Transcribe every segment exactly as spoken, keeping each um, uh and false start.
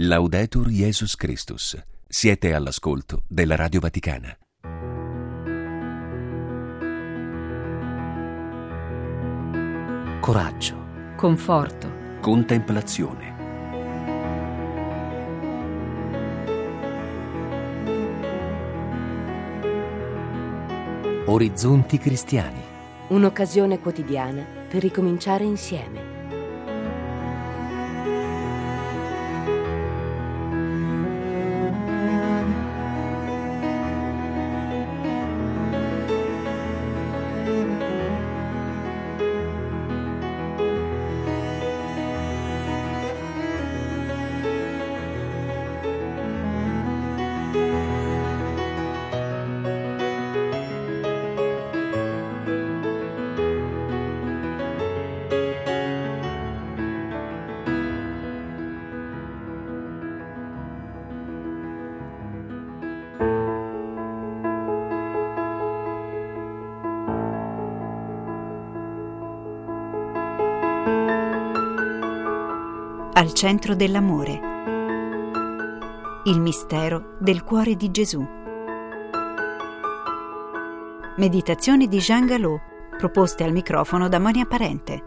Laudetur Jesus Christus. Siete all'ascolto della Radio Vaticana. Coraggio, conforto, Contemplazione. orizzonti cristiani. Un'occasione quotidiana per ricominciare insieme. Al centro dell'amore. Il mistero del cuore di Gesù. Meditazioni di Jean Galot, proposte al microfono da Monia Parente.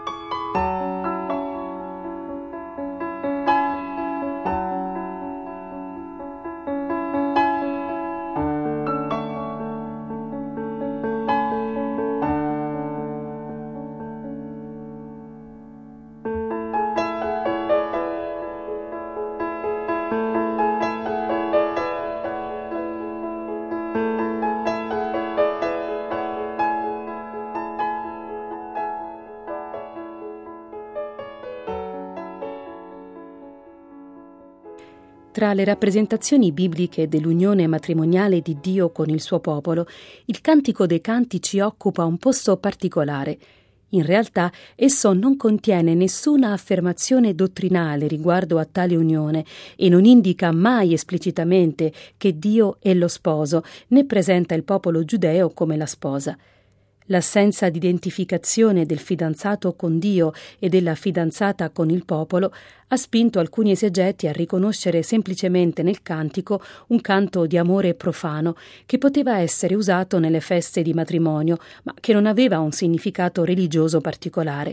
Tra le rappresentazioni bibliche dell'unione matrimoniale di Dio con il suo popolo, il Cantico dei Cantici occupa un posto particolare. In realtà esso non contiene nessuna affermazione dottrinale riguardo a tale unione e non indica mai esplicitamente che Dio è lo sposo, né presenta il popolo giudeo come la sposa. L'assenza di identificazione del fidanzato con Dio e della fidanzata con il popolo ha spinto alcuni esegeti a riconoscere semplicemente nel cantico un canto di amore profano che poteva essere usato nelle feste di matrimonio, ma che non aveva un significato religioso particolare.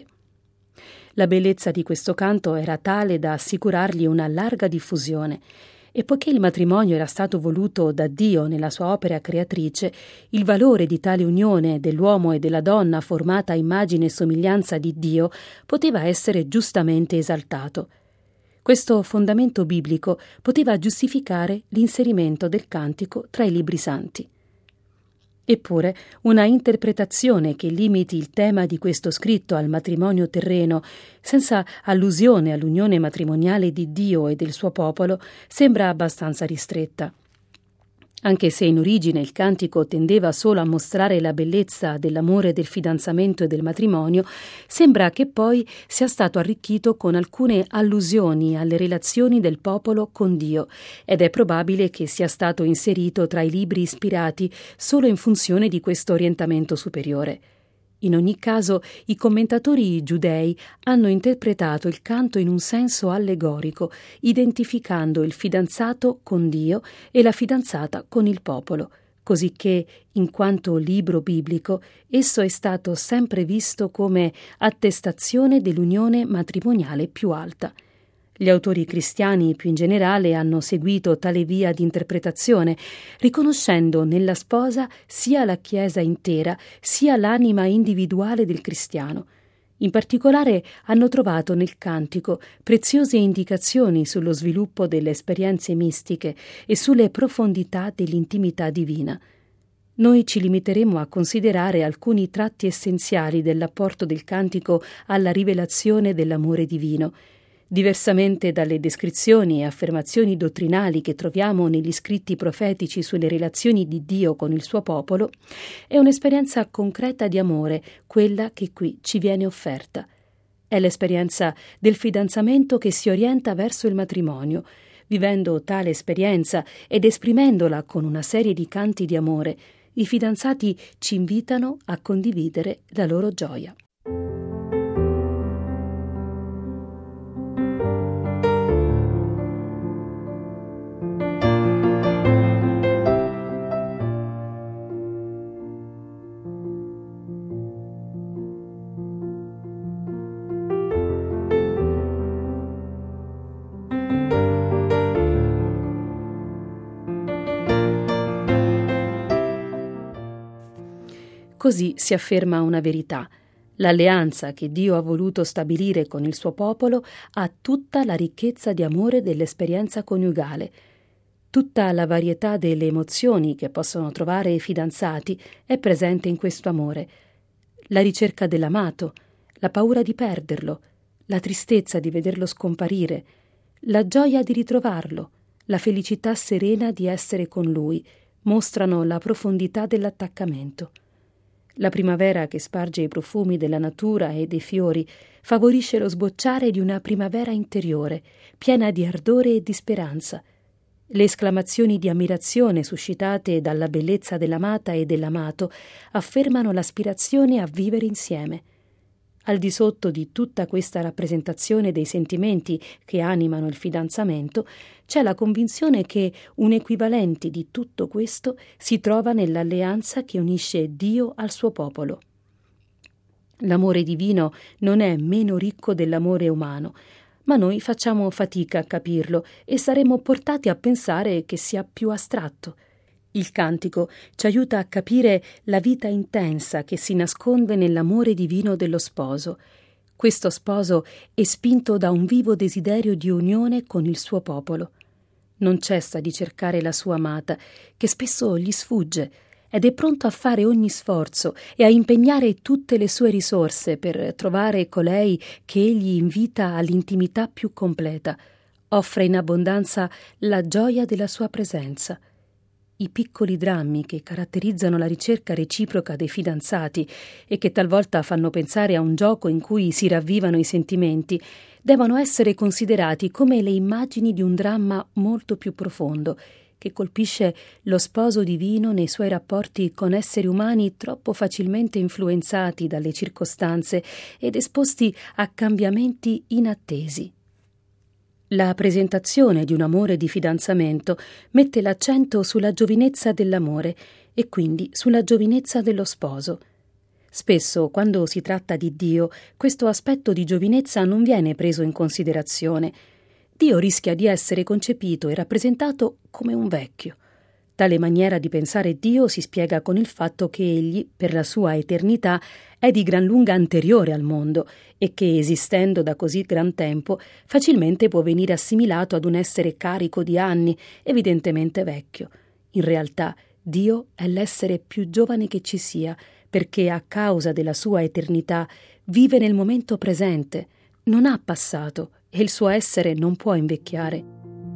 La bellezza di questo canto era tale da assicurargli una larga diffusione. E poiché il matrimonio era stato voluto da Dio nella sua opera creatrice, il valore di tale unione dell'uomo e della donna formata a immagine e somiglianza di Dio poteva essere giustamente esaltato. Questo fondamento biblico poteva giustificare l'inserimento del cantico tra i libri santi. Eppure, una interpretazione che limiti il tema di questo scritto al matrimonio terreno, senza allusione all'unione matrimoniale di Dio e del suo popolo, sembra abbastanza ristretta. Anche se in origine il cantico tendeva solo a mostrare la bellezza dell'amore del fidanzamento e del matrimonio, sembra che poi sia stato arricchito con alcune allusioni alle relazioni del popolo con Dio, ed è probabile che sia stato inserito tra i libri ispirati solo in funzione di questo orientamento superiore. In ogni caso, i commentatori giudei hanno interpretato il canto in un senso allegorico, identificando il fidanzato con Dio e la fidanzata con il popolo, cosicché, in quanto libro biblico, esso è stato sempre visto come attestazione dell'unione matrimoniale più alta. Gli autori cristiani più in generale hanno seguito tale via di interpretazione, riconoscendo nella sposa sia la Chiesa intera, sia l'anima individuale del cristiano. In particolare hanno trovato nel cantico preziose indicazioni sullo sviluppo delle esperienze mistiche e sulle profondità dell'intimità divina. Noi ci limiteremo a considerare alcuni tratti essenziali dell'apporto del cantico alla rivelazione dell'amore divino. Diversamente dalle descrizioni e affermazioni dottrinali che troviamo negli scritti profetici sulle relazioni di Dio con il suo popolo, è un'esperienza concreta di amore quella che qui ci viene offerta. È l'esperienza del fidanzamento che si orienta verso il matrimonio. Vivendo tale esperienza ed esprimendola con una serie di canti di amore, i fidanzati ci invitano a condividere la loro gioia. Così si afferma una verità. L'alleanza che Dio ha voluto stabilire con il suo popolo ha tutta la ricchezza di amore dell'esperienza coniugale. Tutta la varietà delle emozioni che possono trovare i fidanzati è presente in questo amore. La ricerca dell'amato, la paura di perderlo, la tristezza di vederlo scomparire, la gioia di ritrovarlo, la felicità serena di essere con lui, mostrano la profondità dell'attaccamento. La primavera che sparge i profumi della natura e dei fiori favorisce lo sbocciare di una primavera interiore, piena di ardore e di speranza. Le esclamazioni di ammirazione suscitate dalla bellezza dell'amata e dell'amato affermano l'aspirazione a vivere insieme. Al di sotto di tutta questa rappresentazione dei sentimenti che animano il fidanzamento, c'è la convinzione che un equivalente di tutto questo si trova nell'alleanza che unisce Dio al suo popolo. L'amore divino non è meno ricco dell'amore umano, ma noi facciamo fatica a capirlo e saremmo portati a pensare che sia più astratto. Il cantico ci aiuta a capire la vita intensa che si nasconde nell'amore divino dello sposo. Questo sposo è spinto da un vivo desiderio di unione con il suo popolo. Non cessa di cercare la sua amata, che spesso gli sfugge, ed è pronto a fare ogni sforzo e a impegnare tutte le sue risorse per trovare colei che egli invita all'intimità più completa. Offre in abbondanza la gioia della sua presenza. I piccoli drammi che caratterizzano la ricerca reciproca dei fidanzati e che talvolta fanno pensare a un gioco in cui si ravvivano i sentimenti devono essere considerati come le immagini di un dramma molto più profondo che colpisce lo sposo divino nei suoi rapporti con esseri umani troppo facilmente influenzati dalle circostanze ed esposti a cambiamenti inattesi. La presentazione di un amore di fidanzamento mette l'accento sulla giovinezza dell'amore e quindi sulla giovinezza dello sposo. Spesso, quando si tratta di Dio, questo aspetto di giovinezza non viene preso in considerazione. Dio rischia di essere concepito e rappresentato come un vecchio. Tale maniera di pensare Dio si spiega con il fatto che egli, per la sua eternità, è di gran lunga anteriore al mondo e che, esistendo da così gran tempo, facilmente può venire assimilato ad un essere carico di anni, evidentemente vecchio. In realtà, Dio è l'essere più giovane che ci sia, perché a causa della sua eternità vive nel momento presente, non ha passato e il suo essere non può invecchiare.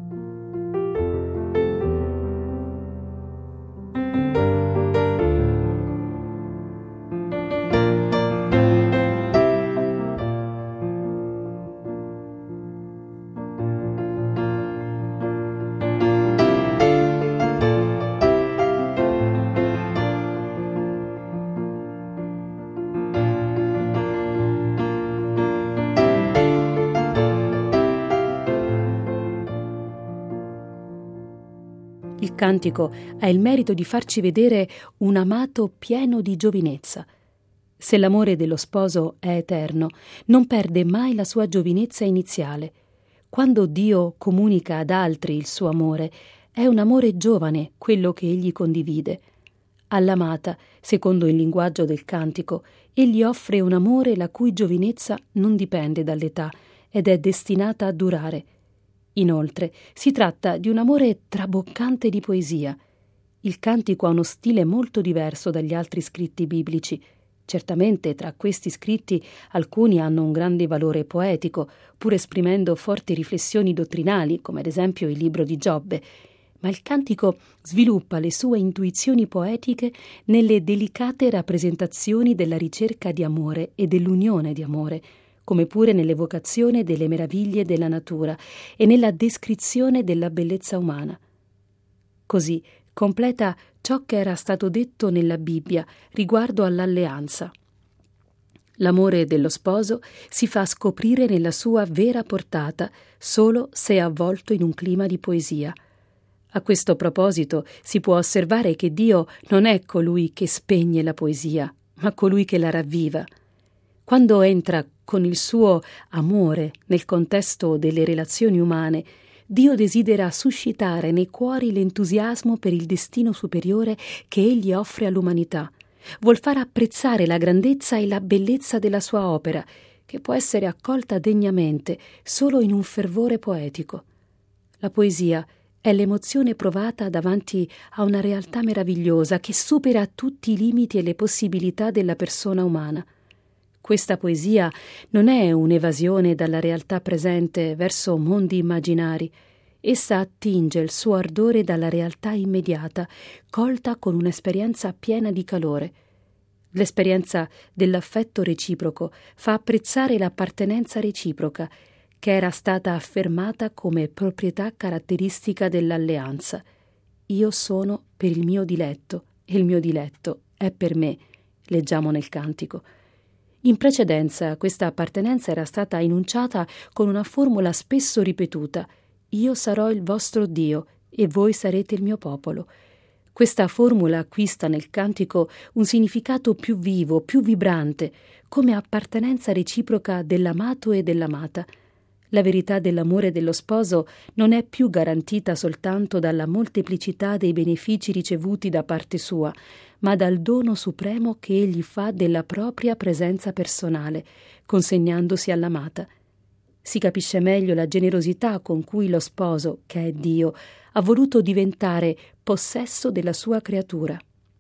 Il cantico ha il merito di farci vedere un amato pieno di giovinezza. Se l'amore dello sposo è eterno, non perde mai la sua giovinezza iniziale. Quando Dio comunica ad altri il suo amore, è un amore giovane quello che egli condivide. All'amata, secondo il linguaggio del cantico, egli offre un amore la cui giovinezza non dipende dall'età ed è destinata a durare. Inoltre, si tratta di un amore traboccante di poesia. Il cantico ha uno stile molto diverso dagli altri scritti biblici. Certamente tra questi scritti alcuni hanno un grande valore poetico, pur esprimendo forti riflessioni dottrinali, come ad esempio il libro di Giobbe, ma il cantico sviluppa le sue intuizioni poetiche nelle delicate rappresentazioni della ricerca di amore e dell'unione di amore, come pure nell'evocazione delle meraviglie della natura e nella descrizione della bellezza umana. Così completa ciò che era stato detto nella Bibbia riguardo all'alleanza. L'amore dello sposo si fa scoprire nella sua vera portata solo se è avvolto in un clima di poesia. A questo proposito si può osservare che Dio non è colui che spegne la poesia, ma colui che la ravviva. Quando entra con il suo amore nel contesto delle relazioni umane, Dio desidera suscitare nei cuori l'entusiasmo per il destino superiore che egli offre all'umanità, vuol far apprezzare la grandezza e la bellezza della sua opera, che può essere accolta degnamente solo in un fervore poetico. La poesia è l'emozione provata davanti a una realtà meravigliosa che supera tutti i limiti e le possibilità della persona umana. Questa poesia non è un'evasione dalla realtà presente verso mondi immaginari. Essa attinge il suo ardore dalla realtà immediata, colta con un'esperienza piena di calore. L'esperienza dell'affetto reciproco fa apprezzare l'appartenenza reciproca, che era stata affermata come proprietà caratteristica dell'alleanza. Io sono per il mio diletto e il mio diletto è per me, leggiamo nel cantico. In precedenza questa appartenenza era stata enunciata con una formula spesso ripetuta: io sarò il vostro Dio e voi sarete il mio popolo. Questa formula acquista nel cantico un significato più vivo, più vibrante, come appartenenza reciproca dell'amato e dell'amata. La verità dell'amore dello sposo non è più garantita soltanto dalla molteplicità dei benefici ricevuti da parte sua, ma dal dono supremo che egli fa della propria presenza personale, consegnandosi all'amata. Si capisce meglio la generosità con cui lo sposo, che è Dio, ha voluto diventare possesso della sua creatura.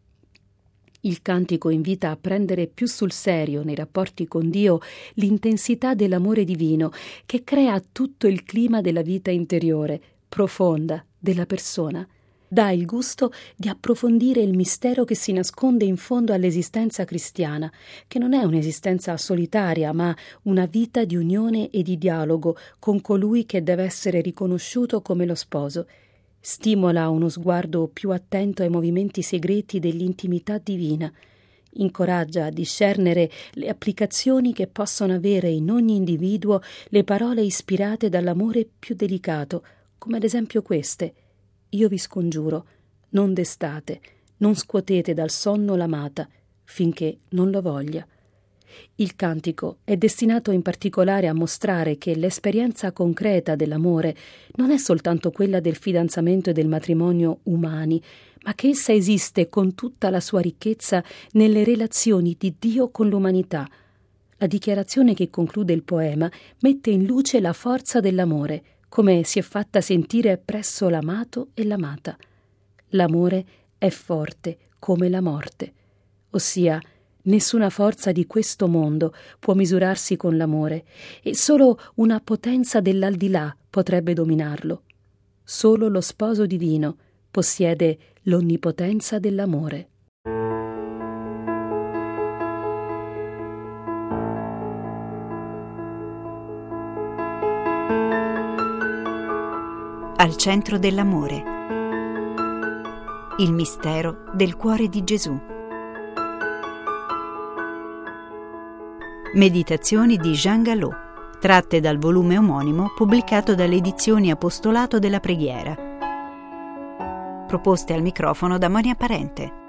Il cantico invita a prendere più sul serio nei rapporti con Dio l'intensità dell'amore divino che crea tutto il clima della vita interiore, profonda, della persona. Dà il gusto di approfondire il mistero che si nasconde in fondo all'esistenza cristiana, che non è un'esistenza solitaria, ma una vita di unione e di dialogo con colui che deve essere riconosciuto come lo sposo. Stimola uno sguardo più attento ai movimenti segreti dell'intimità divina. Incoraggia a discernere le applicazioni che possono avere in ogni individuo le parole ispirate dall'amore più delicato, come ad esempio queste: io vi scongiuro, non destate, non scuotete dal sonno l'amata, finché non lo voglia. Il cantico è destinato in particolare a mostrare che l'esperienza concreta dell'amore non è soltanto quella del fidanzamento e del matrimonio umani, ma che essa esiste con tutta la sua ricchezza nelle relazioni di Dio con l'umanità. La dichiarazione che conclude il poema mette in luce la forza dell'amore, come si è fatta sentire presso l'amato e l'amata. L'amore è forte come la morte, ossia nessuna forza di questo mondo può misurarsi con l'amore e solo una potenza dell'aldilà potrebbe dominarlo. Solo lo sposo divino possiede l'onnipotenza dell'amore. Al centro dell'amore. Il mistero del cuore di Gesù. Meditazioni di Jean Galot, tratte dal volume omonimo pubblicato dalle edizioni Apostolato della Preghiera. Proposte al microfono da Monia Parente.